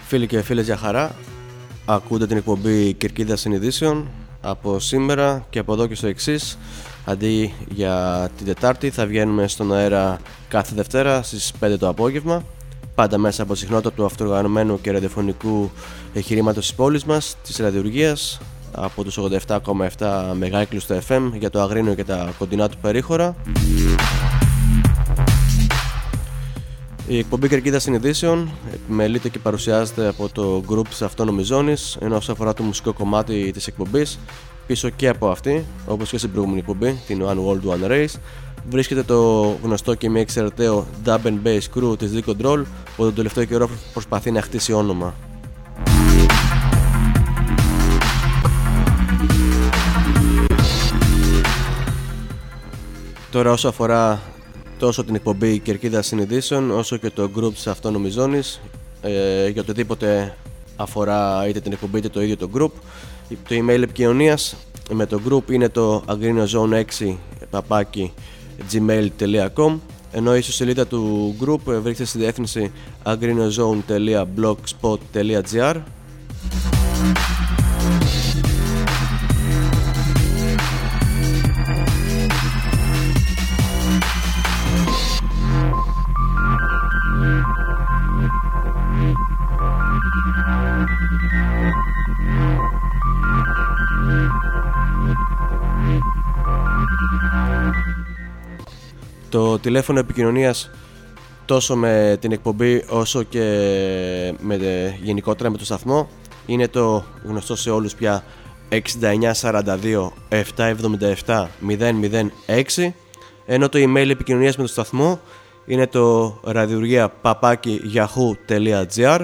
Φίλοι και φίλες, για χαρά. Ακούτε την εκπομπή Κερκίδα Συνειδήσεων. Από σήμερα και από εδώ και στο εξής, αντί για την Τετάρτη, θα βγαίνουμε στον αέρα κάθε Δευτέρα στις 5 το απόγευμα. Πάντα μέσα από συχνότητα του αυτοοργανωμένου και ραδιοφωνικού εγχειρήματος της πόλης μας, της ραδιουργίας, από τους 87,7 μεγάικλους στο FM για το Αγρίνιο και τα κοντινά του περίχωρα. Η εκπομπή Κερκίδα Συνειδήσεων επιμελείται και παρουσιάζεται από το group της Αυτόνομης Ζώνης, ενώ όσο αφορά το μουσικό κομμάτι της εκπομπής, πίσω και από αυτή, όπως και στην προηγούμενη εκπομπή, την One World One Race, βρίσκεται το γνωστό και μη εξαιρεταίο dub and bass crew της D-Control, που τον τελευταίο καιρό προσπαθεί να χτίσει όνομα. Τώρα, όσο αφορά τόσο την εκπομπή Κερκίδα Συνειδήσεων, όσο και το group της Αυτόνομης Ζώνης, για οτιδήποτε αφορά είτε την εκπομπή είτε το ίδιο το group, το email επικοινωνίας με το group είναι το agrinozone6@gmail.com, ενώ η ιστοσελίδα του group βρίσκεται στη διεύθυνση agrinozone.blogspot.gr. Το τηλέφωνο επικοινωνίας τόσο με την εκπομπή όσο και γενικότερα με το σταθμό είναι το γνωστό σε όλους πια 6942 777 006, ενώ το email επικοινωνίας με το σταθμό είναι το ραδιουργία@yahoo.gr.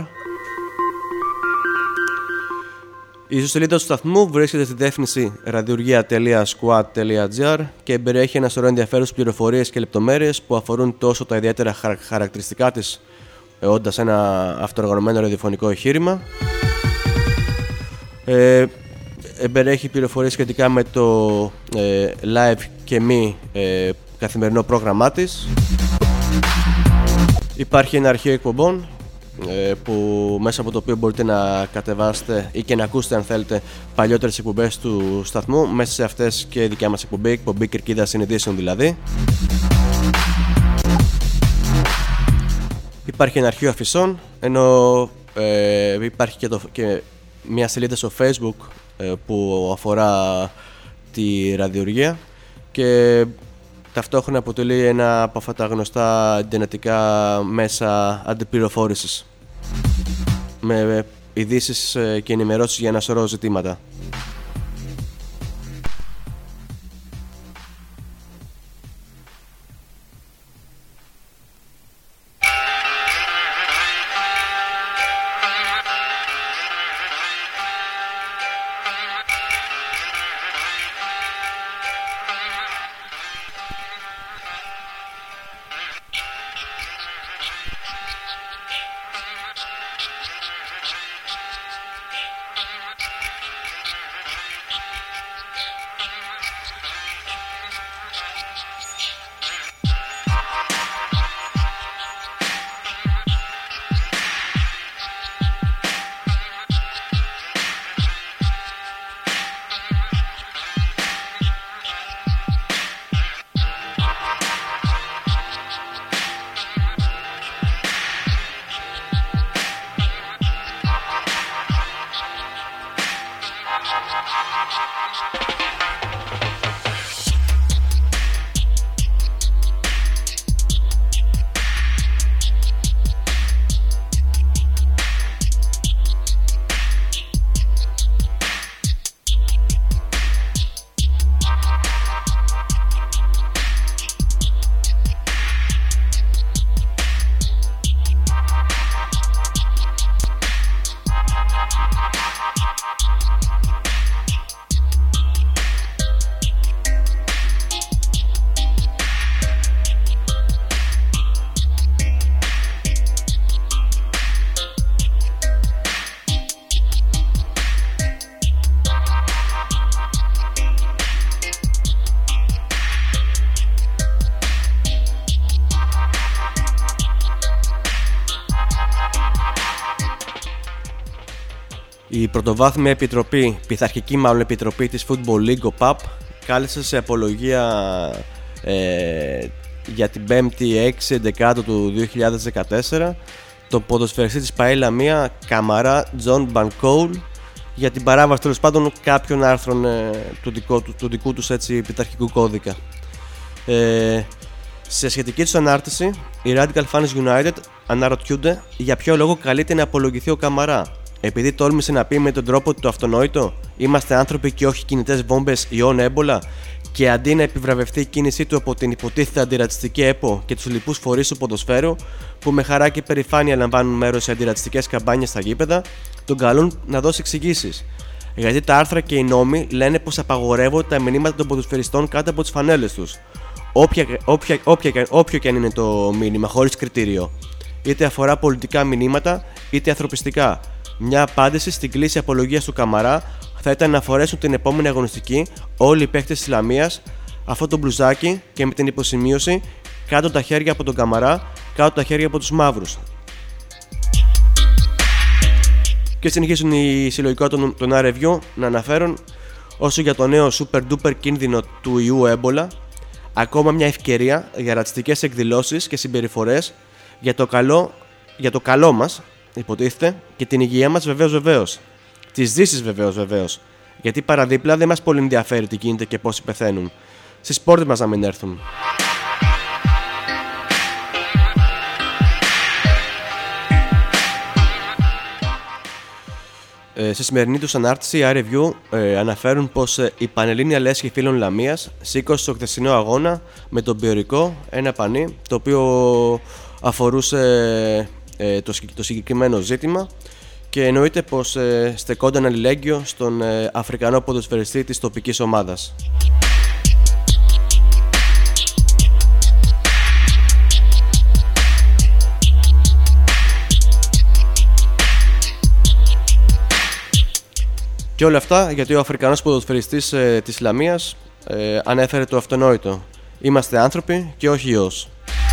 Η ιστοσελίδα του σταθμού βρίσκεται στη διεύθυνση ραδιουργία.squad.gr και περιέχει ένα σωρό ενδιαφέρουσες πληροφορίες και λεπτομέρειες που αφορούν τόσο τα ιδιαίτερα χαρακτηριστικά της, όντας ένα αυτοοργανωμένο ραδιοφωνικό εγχείρημα. Περιέχει πληροφορίες σχετικά με το live και μη καθημερινό πρόγραμμά της. Υπάρχει ένα αρχείο εκπομπών που μέσα από το οποίο μπορείτε να κατεβάσετε ή και να ακούσετε, αν θέλετε, παλιότερες εκπομπές του σταθμού, μέσα σε αυτές και η δικιά μας εκπομπή Κερκίδα Συνειδήσεων δηλαδή. Υπάρχει ένα αρχείο αφισών, ενώ υπάρχει και μια σελίδα στο Facebook που αφορά τη ραδιουργία και ταυτόχρονα αποτελεί ένα από αυτά τα γνωστά ιντερνετικά μέσα αντιπληροφόρησης με ειδήσεις και ενημερώσεις για ένα σωρό ζητήματα. Η πρωτοβάθμια επιτροπή, πειθαρχική μάλλον επιτροπή της Football League, ο ΠΑΠ, κάλεσε σε απολογία για την 5η 6 Δεκάτου του 2014 τον ποδοσφαιριστή της ΠΑΕ Λαμία Καμαρά Τζον Μπανκόουλ για την παράβαση τέλος πάντων κάποιων άρθρων του δικού τους έτσι πειθαρχικού κώδικα. Σε σχετική τους ανάρτηση, οι Radical Fans United αναρωτιούνται για ποιο λόγο καλείται να απολογηθεί ο Καμαρά. Επειδή τόλμησε να πει με τον τρόπο του το αυτονόητο, είμαστε άνθρωποι και όχι κινητές βόμβες ιών έμπολα, και αντί να επιβραβευτεί η κίνησή του από την υποτίθεται αντιρατσιστική ΕΠΟ και τους λοιπούς φορείς του ποδοσφαίρου, που με χαρά και περηφάνεια λαμβάνουν μέρος σε αντιρατσιστικές καμπάνιες στα γήπεδα, τον καλούν να δώσει εξηγήσεις. Γιατί τα άρθρα και οι νόμοι λένε πως απαγορεύονται τα μηνύματα των ποδοσφαιριστών κάτω από τις φανέλες τους. Όποιο και αν είναι το μήνυμα, χωρίς κριτήριο. Είτε αφορά πολιτικά μηνύματα, είτε ανθρωπιστικά. Μια απάντηση στην κλίση απολογίας του Καμαρά θα ήταν να φορέσουν την επόμενη αγωνιστική όλοι οι παίκτες της Λαμίας αυτό το μπλουζάκι και με την υποσημείωση κάτω τα χέρια από τον Καμαρά, κάτω τα χέρια από τους μαύρους. Και συνεχίζουν οι συλλογικότητες των R-Review να αναφέρουν, όσο για το νέο super duper κίνδυνο του ιού έμπολα, ακόμα μια ευκαιρία για ρατσιστικές εκδηλώσεις και συμπεριφορές για το καλό μας, υποτίθεται, και την υγεία μας βεβαίως. Της δύσης βεβαίως. Γιατί παραδίπλα δεν μας πολύ ενδιαφέρει τι γίνεται και πόσοι πεθαίνουν. Στις πόρτες μας να μην έρθουν. Στη σημερινή τους ανάρτηση, οι R-Review αναφέρουν πως η Πανελλήνια Λέσχη Φίλων Λαμίας σήκωσε στο χθεσινό αγώνα με τον Πιωρικό ένα πανί, το οποίο αφορούσε το συγκεκριμένο ζήτημα, και εννοείται πως στεκόταν αλληλέγγυο στον Αφρικανό ποδοσφαιριστή της τοπικής ομάδας. Και όλα αυτά γιατί ο Αφρικανός ποδοσφαιριστής της Λαμίας ανέφερε το αυτονόητο. Είμαστε άνθρωποι και όχι ιός.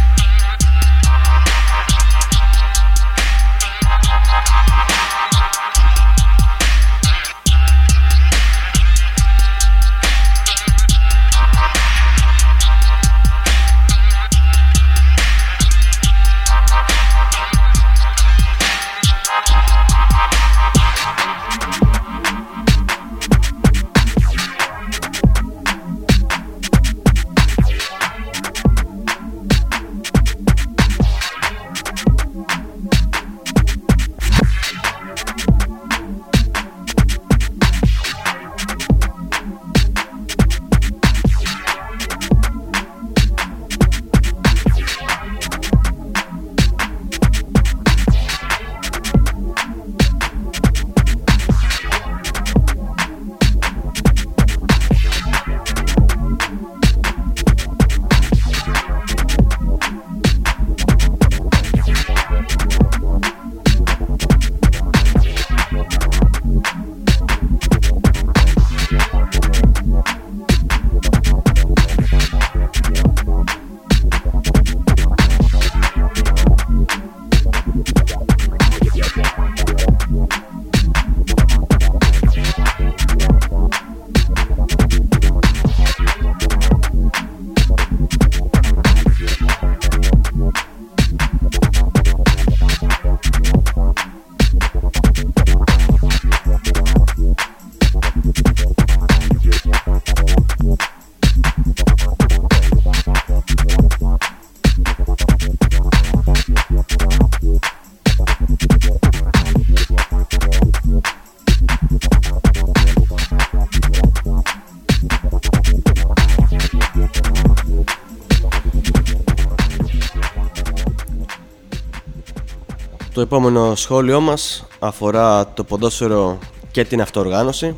Το επόμενο σχόλιο μας αφορά το ποδόσφαιρο και την αυτοοργάνωση.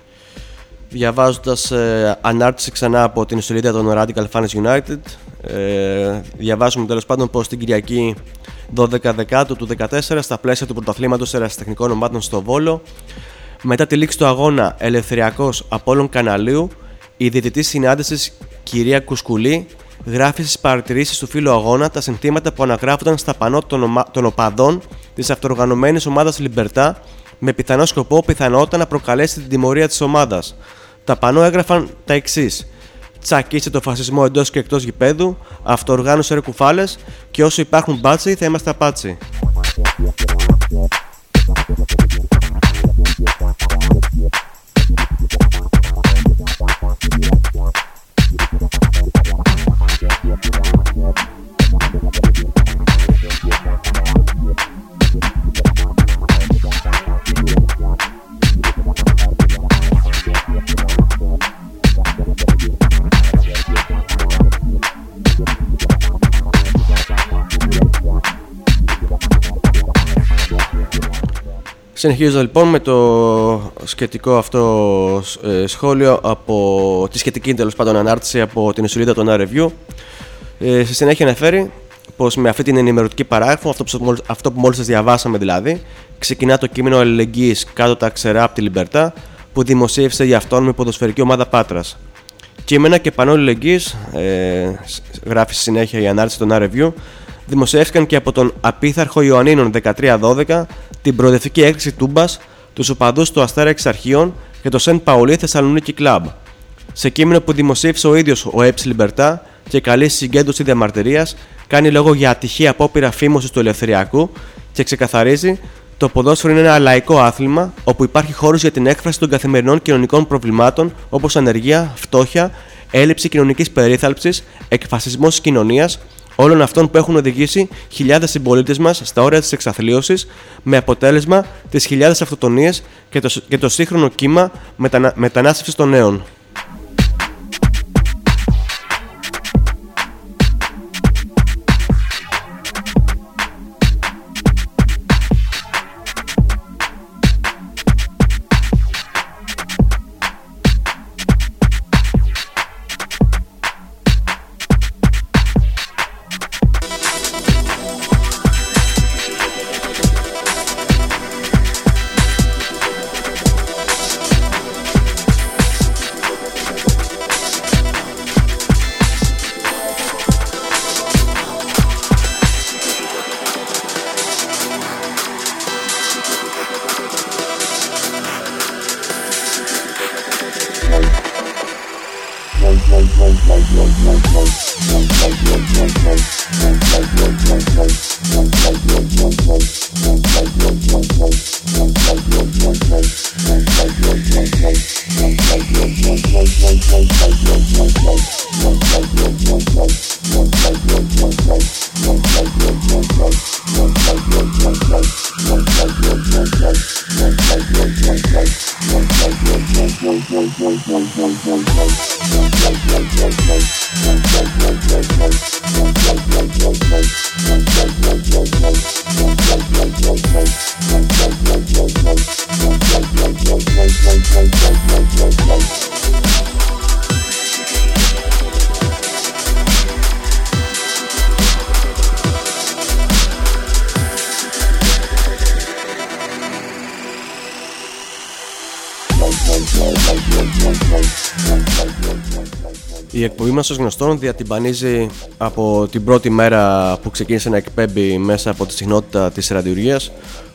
Διαβάζοντας ανάρτηση ξανά από την σελίδα των Radical Fans United, διαβάζουμε τέλος πάντων πως την Κυριακή 12 Δεκάτου του 2014, στα πλαίσια του πρωταθλήματος ερασιτεχνικών ομάδων στο Βόλο, μετά τη λήξη του αγώνα Ελευθεριακός Απόλλων Καναλίου, η διαιτητής συνάντησης κυρία Κουσκουλή γράφει στις παρατηρήσεις του φίλου αγώνα τα συνθήματα που αναγράφονταν στα πανό των οπαδών της αυτοοργανωμένης ομάδας Λιμπερτά με πιθανό σκοπό πιθανότατα να προκαλέσει την τιμωρία της ομάδας. Τα πανό έγραφαν τα εξής: τσακίστε το φασισμό εντός και εκτός γηπέδου, αυτοοργάνωσε ρε κουφάλες, και όσο υπάρχουν μπάτσι θα είμαστε απάτσι. Συνεχίζω λοιπόν με το σχετικό αυτό σχόλιο από τη σχετική τέλος πάντων ανάρτηση από την σελίδα των A-Review. Στη συνέχεια αναφέρει πως με αυτή την ενημερωτική παράγραφο, αυτό που μόλις σας διαβάσαμε δηλαδή, ξεκινά το κείμενο αλληλεγγύης κάτω τα ξερά από τη Λιμπερτά που δημοσίευσε η αυτόνομη ποδοσφαιρική ομάδα Πάτρας. Κείμενα και πανό αλληλεγγύης, γράφει στη συνέχεια η ανάρτηση των A-Review, δημοσιεύτηκαν και από τον απίθαρχο Ιωαννίνων 13-12, την προοδευτική έκρηξη Τούμπας, τους οπαδούς του Αστέρα Εξ Αρχείων και το Σεντ Παουλί Θεσσαλονίκη Κλαμπ. Σε κείμενο που δημοσίευσε ο ίδιος ο Έψ Λιμπερτά και καλεί συγκέντρωση διαμαρτυρίας, κάνει λόγο για ατυχή απόπειρα φήμωσης του Ελευθεριακού και ξεκαθαρίζει: το ποδόσφαιρο είναι ένα λαϊκό άθλημα όπου υπάρχει χώρος για την έκφραση των καθημερινών κοινωνικών προβλημάτων όπως ανεργία, φτώχεια, έλλειψη κοινωνικής περίθαλψης, εκφασισμός της κοινωνίας, όλων αυτών που έχουν οδηγήσει χιλιάδες συμπολίτες μας στα όρια της εξαθλίωσης, με αποτέλεσμα τις χιλιάδες αυτοκτονίες και το σύγχρονο κύμα μετανάστευσης των νέων. Η εκπομπή μας ως γνωστόν διατυμπανίζει από την πρώτη μέρα που ξεκίνησε να εκπέμπει μέσα από τη συχνότητα της ραδιουργίας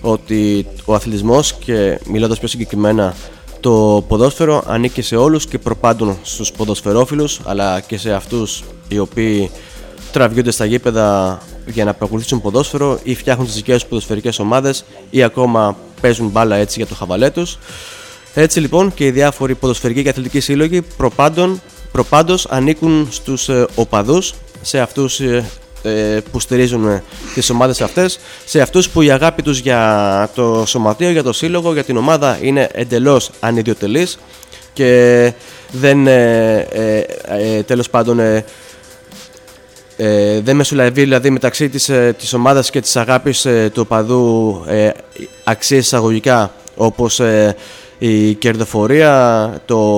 ότι ο αθλητισμός και μιλώντας πιο συγκεκριμένα το ποδόσφαιρο ανήκει σε όλους και προπάντων στους ποδοσφαιρόφιλους αλλά και σε αυτούς οι οποίοι τραβιούνται στα γήπεδα για να παρακολουθήσουν ποδόσφαιρο ή φτιάχνουν τις δικές τους ποδοσφαιρικές ομάδες ή ακόμα παίζουν μπάλα έτσι για το χαβαλέ τους. Έτσι λοιπόν και οι διάφοροι ποδοσφαιρικοί και αθλητικοί σύλλογοι προπάντως ανήκουν στους οπαδούς, σε αυτούς που στηρίζουν τις ομάδες αυτές, σε αυτούς που η αγάπη τους για το σωματείο, για το σύλλογο, για την ομάδα είναι εντελώς ανιδιοτελής και δεν τέλος πάντων δεν μεσολαβεί δηλαδή μεταξύ της ομάδας και της αγάπης του οπαδού αξίες εισαγωγικά όπως η κερδοφορία,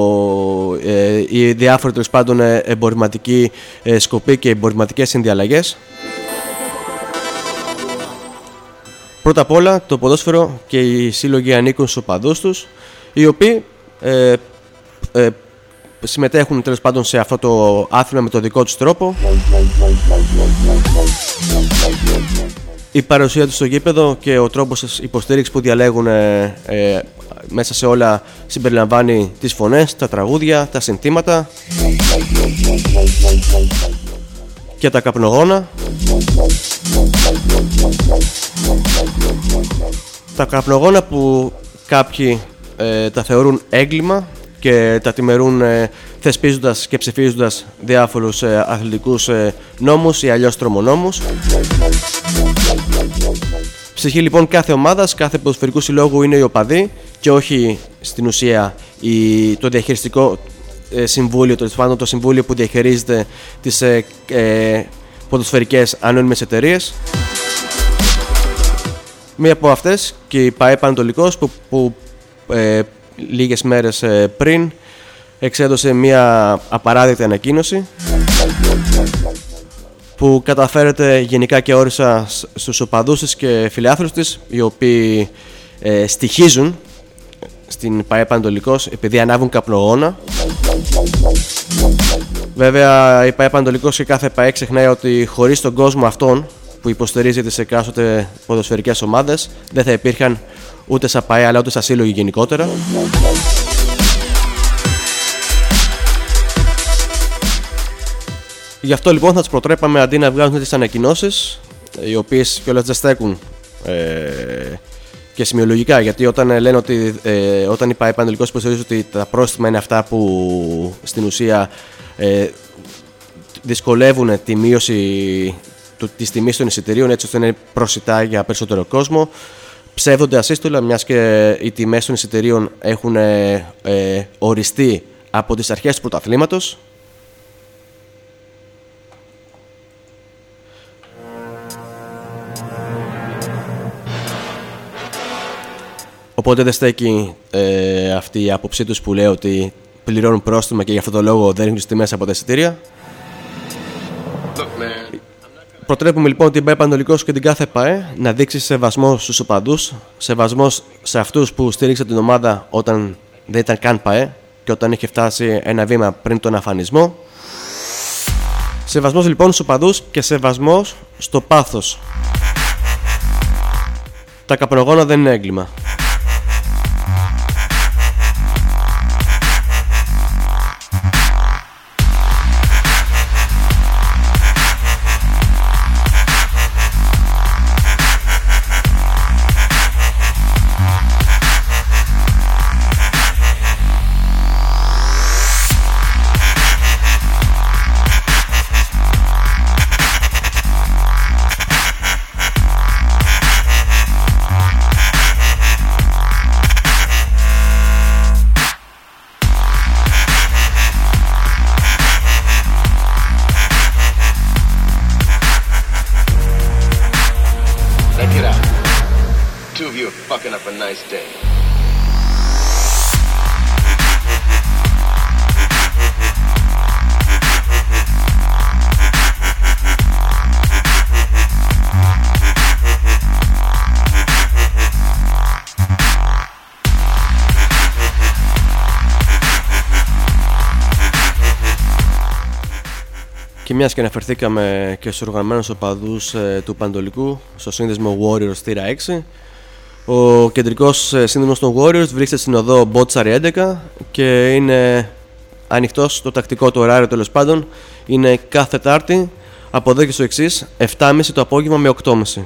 οι διάφοροι τέλος πάντων εμπορευματικοί σκοποί και εμπορευματικές συνδιαλλαγές. Πρώτα απ' όλα το ποδόσφαιρο και οι σύλλογοι ανήκουν στους οπαδούς τους, οι οποίοι συμμετέχουν τέλος πάντων σε αυτό το άθλημα με το δικό τους τρόπο η παρουσία του στο γήπεδο και ο τρόπος υποστήριξης που διαλέγουν μέσα σε όλα συμπεριλαμβάνει τις φωνές, τα τραγούδια, τα συνθήματα και τα καπνογόνα. Τα καπνογόνα που κάποιοι τα θεωρούν έγκλημα και τα τιμωρούν θεσπίζοντας και ψηφίζοντας διάφορους αθλητικούς νόμους ή αλλιώς τρομονόμους. Ψυχή λοιπόν κάθε ομάδας, κάθε ποδοσφαιρικού συλλόγου είναι οι οπαδοί και όχι στην ουσία το διαχειριστικό συμβούλιο, το συμβούλιο που διαχειρίζεται τις ποδοσφαιρικές ανώνυμες εταιρείες. Μία από αυτές και η ΠΑΕ Πανατολικός που λίγες μέρες πριν εξέδωσε μία απαράδεκτη ανακοίνωση που καταφέρεται γενικά και όρισα στους οπαδούς της και φιλάθλους της, οι οποίοι στοιχίζουν στην ΠΑΕ Πανατολικός επειδή ανάβουν καπνογόνα. Βέβαια η ΠΑΕ Πανατολικός και κάθε ΠΑΕ ξεχνάει ότι χωρίς τον κόσμο αυτόν που υποστηρίζει τις εκάστοτε ποδοσφαιρικές ομάδες δεν θα υπήρχαν ούτε σαν ΠΑΕ αλλά ούτε σαν σύλλογοι γενικότερα. Γι' αυτό λοιπόν θα τους προτρέπαμε αντί να βγάζουν τις ανακοινώσεις, οι οποίες κιόλας δεν στέκουν και σημειολογικά, γιατί όταν λένε ότι όταν η ΠΑΕ Πανατολικός υποστηρίζει ότι τα πρόστιμα είναι αυτά που στην ουσία δυσκολεύουν τη μείωση της τιμής των εισιτηρίων έτσι ώστε να είναι προσιτά για περισσότερο κόσμο, ψεύδονται ασύστολα, μιας και οι τιμές των εισιτηρίων έχουν οριστεί από τις αρχές του πρωταθλήματος. Οπότε δεν στέκει αυτή η άποψή τους που λέει ότι πληρώνουν πρόστιμα και γι' αυτό το λόγο δεν ρίχνουν τις τιμές από τα εισιτήρια. Προτρέπουμε λοιπόν την ΠΑΕ Πανατολικός και την κάθε ΠΑΕ να δείξει σεβασμό στους οπαδούς, σεβασμό σε αυτούς που στήριξαν την ομάδα όταν δεν ήταν καν ΠΑΕ και όταν είχε φτάσει ένα βήμα πριν τον αφανισμό. Σεβασμός λοιπόν στους οπαδούς και σεβασμός στο πάθος. Τα καπνογόνα δεν είναι έγκλημα. Και μιας και αναφερθήκαμε και στους οργανωμένους οπαδούς του Πανατολικού στο σύνδεσμο Warriors θύρα 6, ο κεντρικός σύνδεσμος των Warriors βρίσκεται στην οδό Μπότσαρη 11 και είναι ανοιχτός στο τακτικό του ωράριο, τέλος πάντων είναι κάθε Τετάρτη από εδώ και στο εξής 7.30 το απόγευμα με 8.30.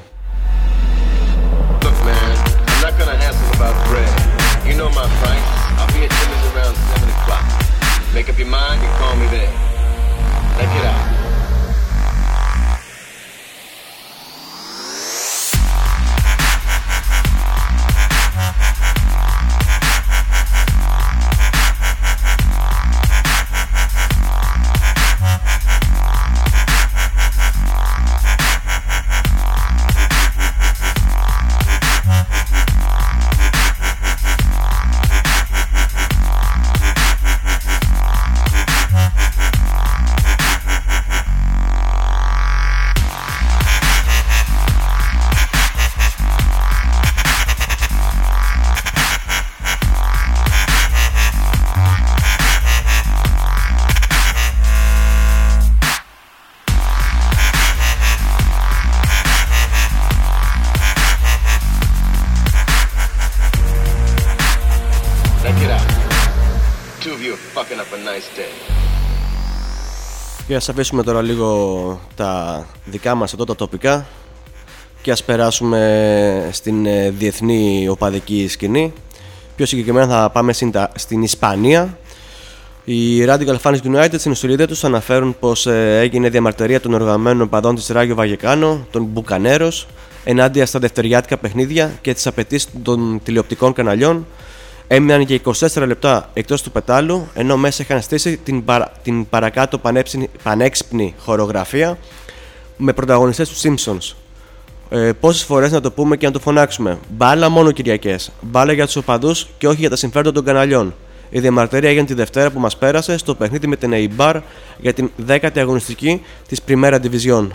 you fucking up a nice day. Και ας αφήσουμε τώρα λίγο τα δικά μας εδώ τα τοπικά και ας περάσουμε στην διεθνή οπαδική σκηνή. Πιο συγκεκριμένα θα πάμε στην Ισπανία. Οι Radical Fans United στην ιστοσελίδα τους αναφέρουν πως έγινε διαμαρτυρία των οργανωμένων οπαδών της Ράγιο Βαγεκάνο, των Μπουκανέρος, ενάντια στα δευτεριάτικα παιχνίδια και τις απαιτήσεις των τηλεοπτικών καναλιών. Έμειναν για 24 λεπτά εκτός του πετάλου, ενώ μέσα είχαν στήσει την παρακάτω πανέξυπνη χορογραφία με πρωταγωνιστές του Simpsons. Πόσες φορές να το πούμε και να το φωνάξουμε? Μπάλα μόνο Κυριακές. Μπάλα για τους οπαδούς και όχι για τα συμφέροντα των καναλιών. Η διαμαρτυρία έγινε τη Δευτέρα που μας πέρασε στο παιχνίδι με την Eibar για την 10η αγωνιστική της Primera División.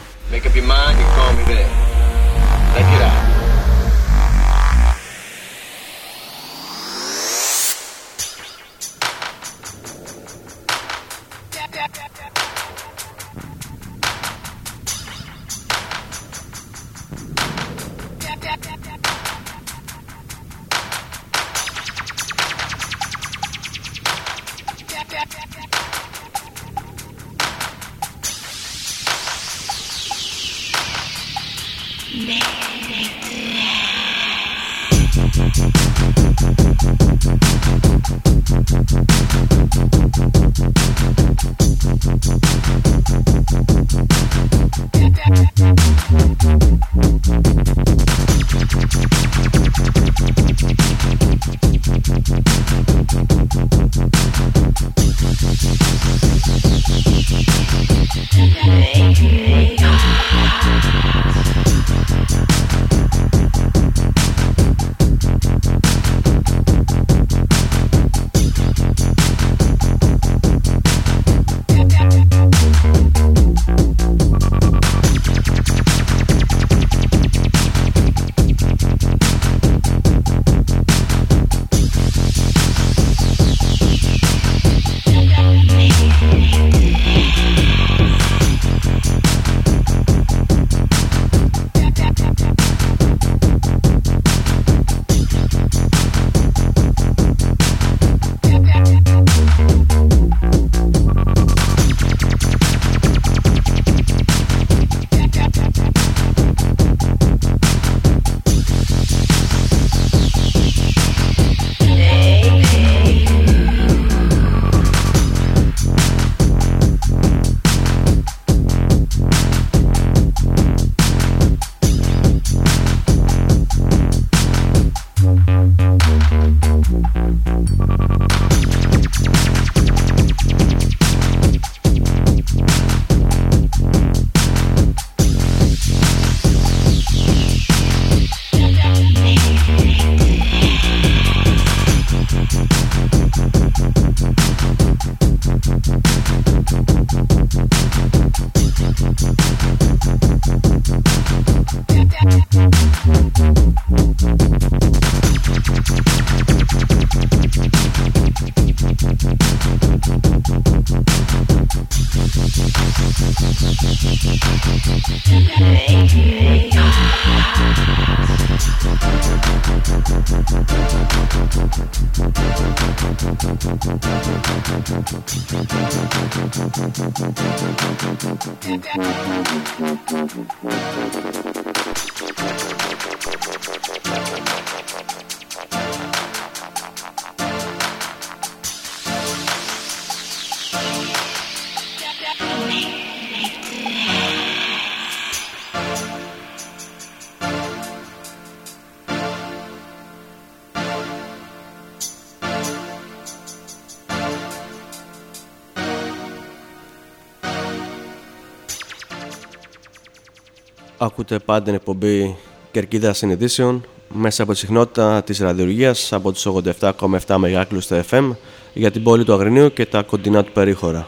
Ακούτε πάντα την εκπομπή Κερκίδα Συνειδήσεων μέσα από τη συχνότητα της ραδιολογίας από τους 87,7 MHz στα FM για την πόλη του Αγρινίου και τα κοντινά του περίχωρα.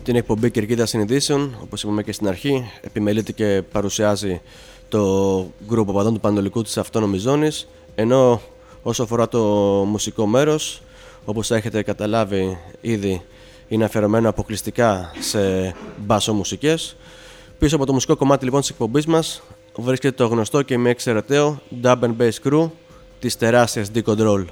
την εκπομπή Κερκίδα Συνειδήσεων. Όπως είπαμε και στην αρχή, επιμελείται και παρουσιάζει το γκρουπ οπαδών του Πανετολικού της Αυτόνομης Ζώνης. Ενώ όσο αφορά το μουσικό μέρος, όπως έχετε καταλάβει ήδη, είναι αφιερωμένο αποκλειστικά σε μπάσο μουσικές. Πίσω από το μουσικό κομμάτι λοιπόν της εκπομπής μας βρίσκεται το γνωστό και μη εξαιρεταίο Dub and Bass Crew της τεράστιας D-Control.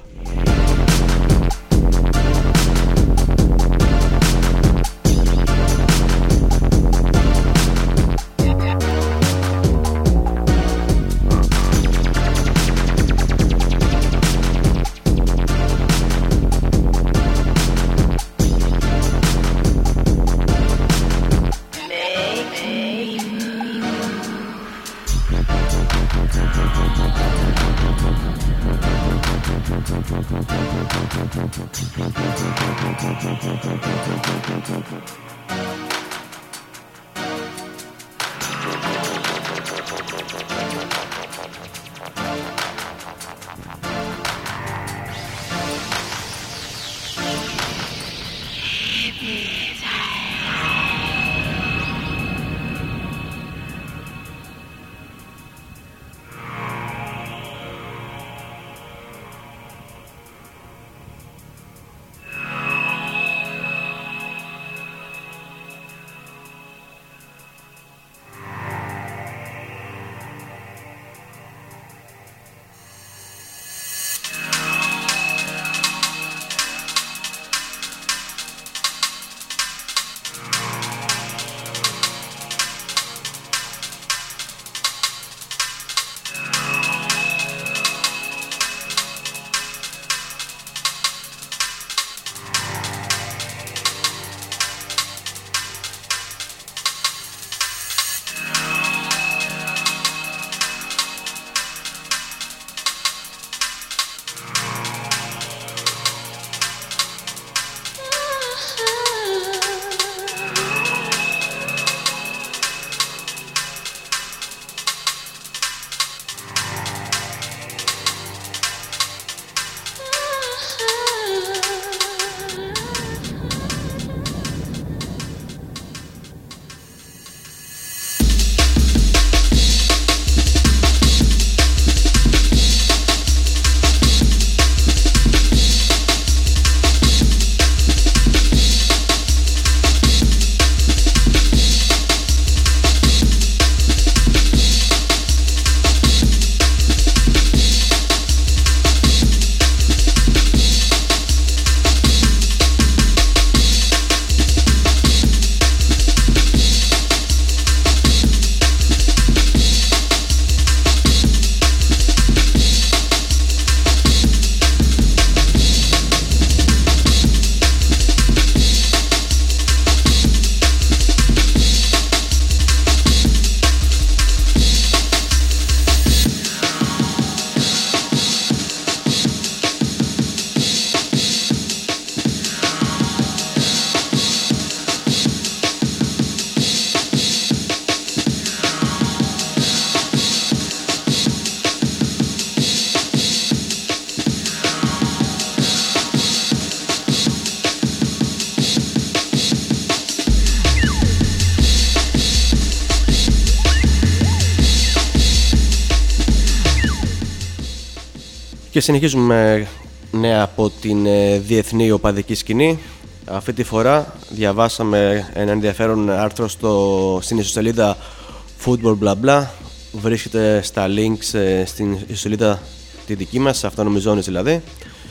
Και συνεχίζουμε νέα από την διεθνή οπαδική σκηνή. Αυτή τη φορά διαβάσαμε ένα ενδιαφέρον άρθρο στην ιστοσελίδα Football Bla Bla. Βρίσκεται στα links στην ιστοσελίδα τη δική μας, Αυτόνομη Ζώνη δηλαδή.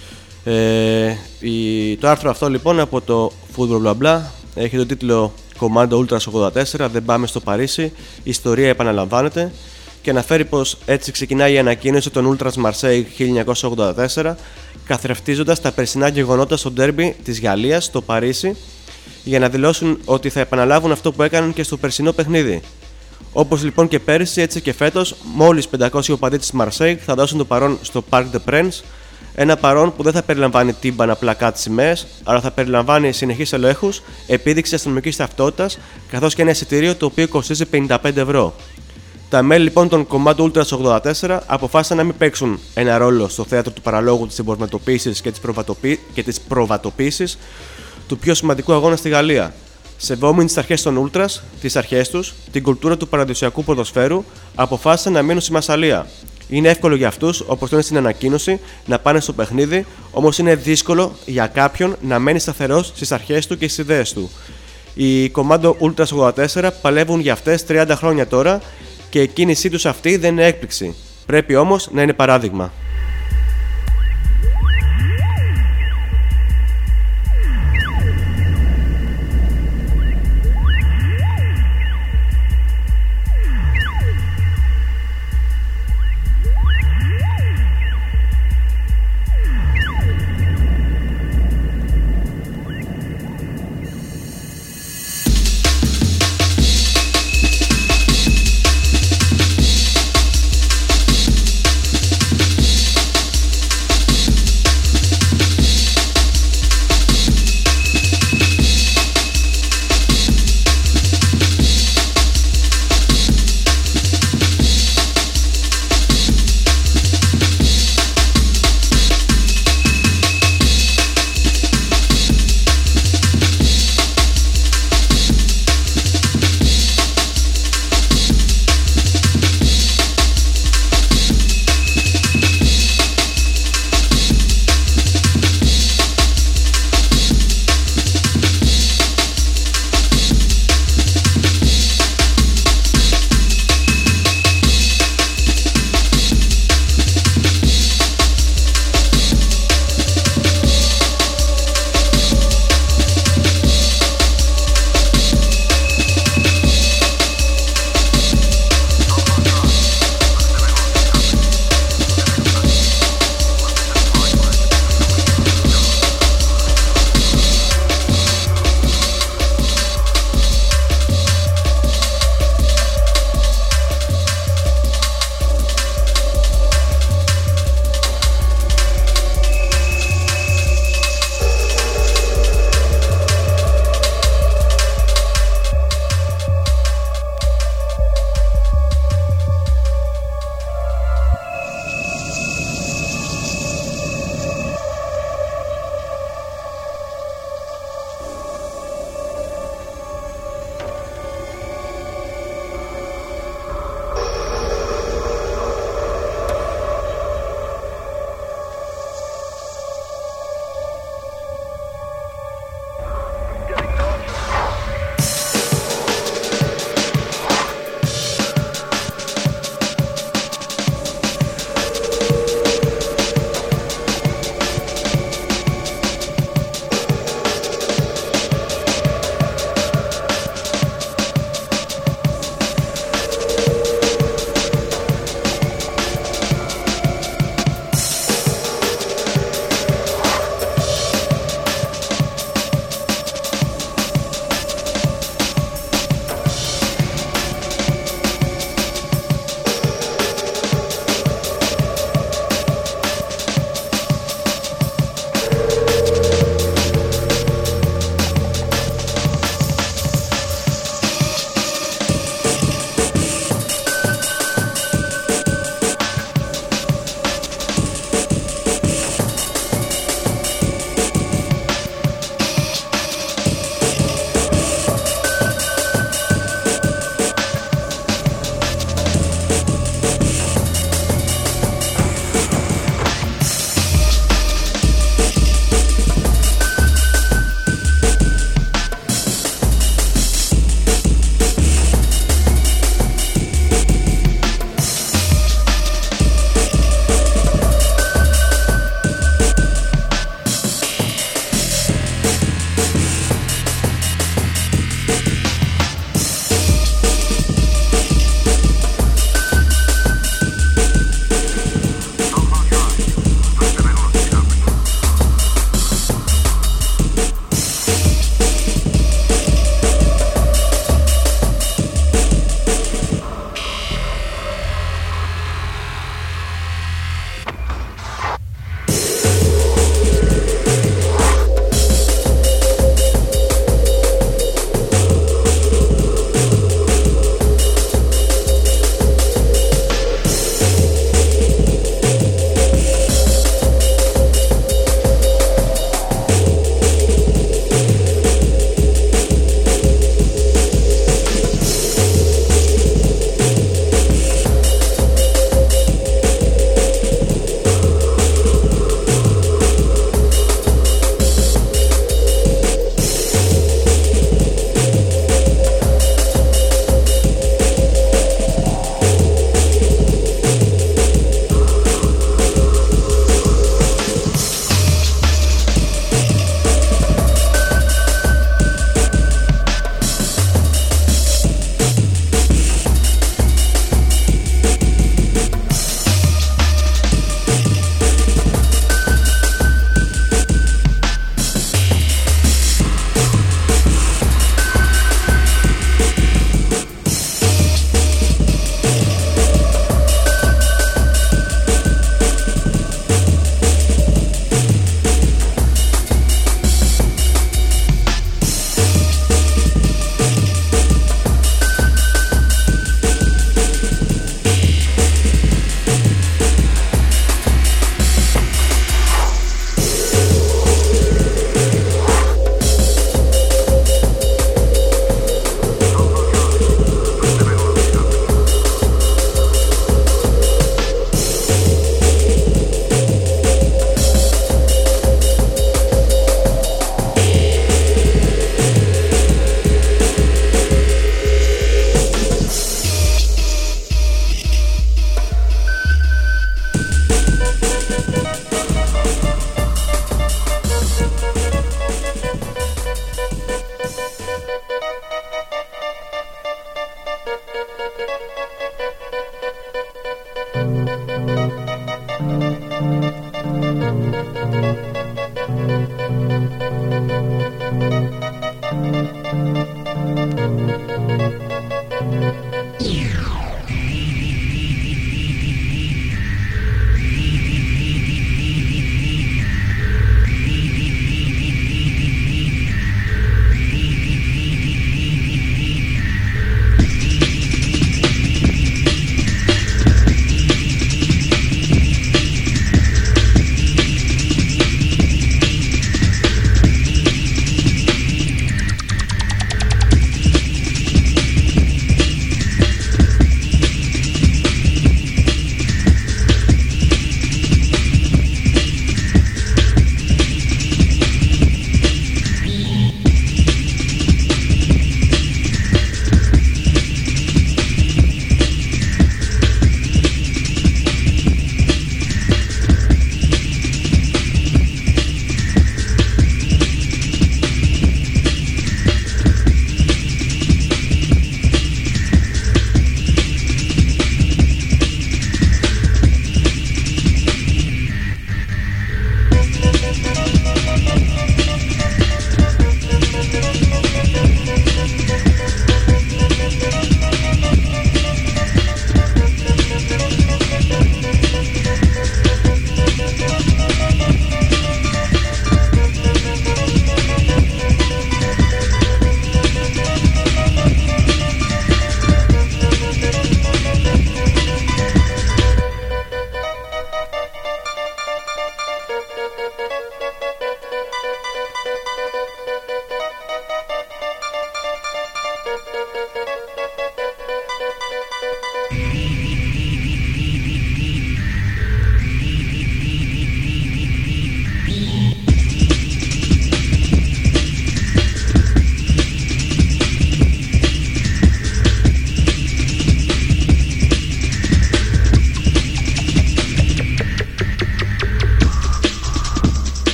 Το άρθρο αυτό λοιπόν από το Football Bla Bla έχει τον τίτλο Commando Ultras 84, δεν πάμε στο Παρίσι, η ιστορία επαναλαμβάνεται, και αναφέρει πως έτσι ξεκινάει η ανακοίνωση των Ultras Marseille 1984, καθρεφτίζοντας τα περσινά γεγονότα στο ντέρμπι της Γαλλίας στο Παρίσι, για να δηλώσουν ότι θα επαναλάβουν αυτό που έκαναν και στο περσινό παιχνίδι. Όπως λοιπόν και πέρυσι, έτσι και φέτος, μόλις 500 οπαδοί της Marseille θα δώσουν το παρόν στο Parc des Princes, ένα παρόν που δεν θα περιλαμβάνει τύμπανα, πλακάτ, σημαίες, αλλά θα περιλαμβάνει συνεχείς ελέγχους, επίδειξη αστυνομικής ταυτότητας, καθώς και ένα εισιτήριο το οποίο κοστίζει 55 ευρώ. Τα μέλη λοιπόν των Commando Ultras 84 αποφάσισαν να μην παίξουν ένα ρόλο στο θέατρο του παραλόγου της εμπορματοποίησης και της προβατοποίησης του πιο σημαντικού αγώνα στη Γαλλία. Σεβόμενοι τις αρχές των Ούλτρας, τις αρχές τους, την κουλτούρα του παραδοσιακού ποδοσφαίρου, αποφάσισαν να μείνουν στη Μασσαλία. Είναι εύκολο για αυτούς, όπως λένε στην ανακοίνωση, να πάνε στο παιχνίδι, όμως είναι δύσκολο για κάποιον να μένει σταθερός στις αρχές του και στις ιδέες του. Οι Κομάντο Ούλτρας 84 παλεύουν για αυτές 30 χρόνια τώρα και η κίνησή τους αυτή δεν είναι έκπληξη. Πρέπει όμως να είναι παράδειγμα.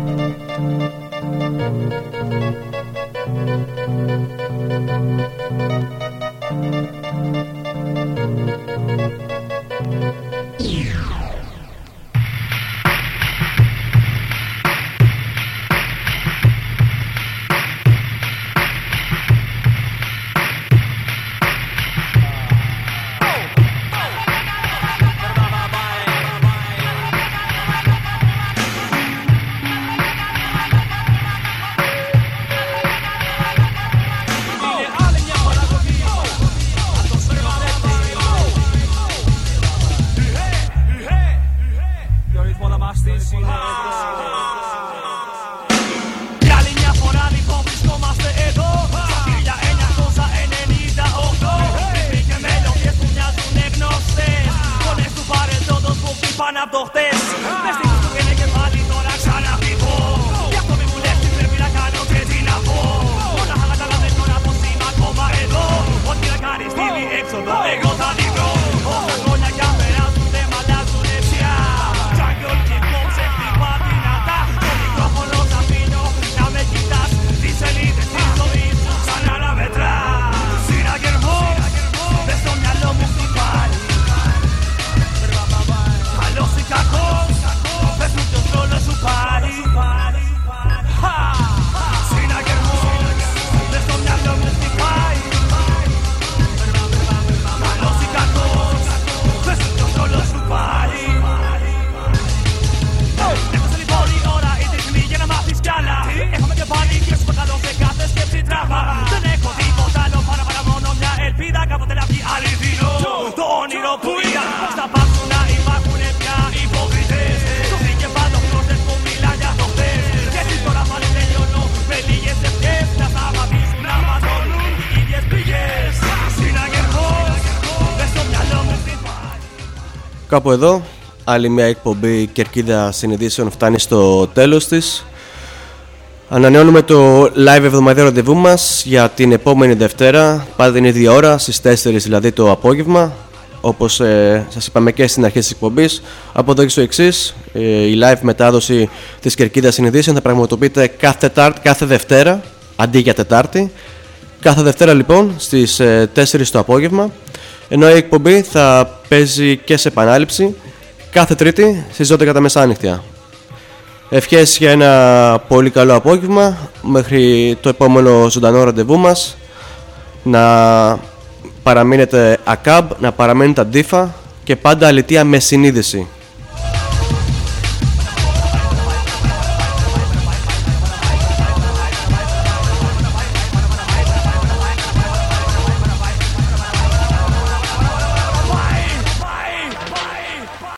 Κάπου εδώ, άλλη μια εκπομπή Κερκίδα Συνειδήσεων φτάνει στο τέλος της. Ανανεώνουμε το live εβδομαδιαίο ραντεβού μας για την επόμενη Δευτέρα, πάντα την ίδια ώρα, στις 4 δηλαδή το απόγευμα. Όπως σας είπαμε και στην αρχή της εκπομπής, από εδώ και στο εξής, η live μετάδοση της Κερκίδας Συνειδήσεων θα πραγματοποιείται κάθε Δευτέρα, αντί για Τετάρτη. Κάθε Δευτέρα λοιπόν στις 4 το απόγευμα, ενώ η εκπομπή θα παίζει και σε επανάληψη κάθε Τρίτη στις 12 τα μεσάνυχτια. Ευχές για ένα πολύ καλό απόγευμα μέχρι το επόμενο ζωντανό ραντεβού μας. Να παραμείνετε ακάμπ, να παραμείνετε αντίφα και πάντα αλητεία με συνείδηση.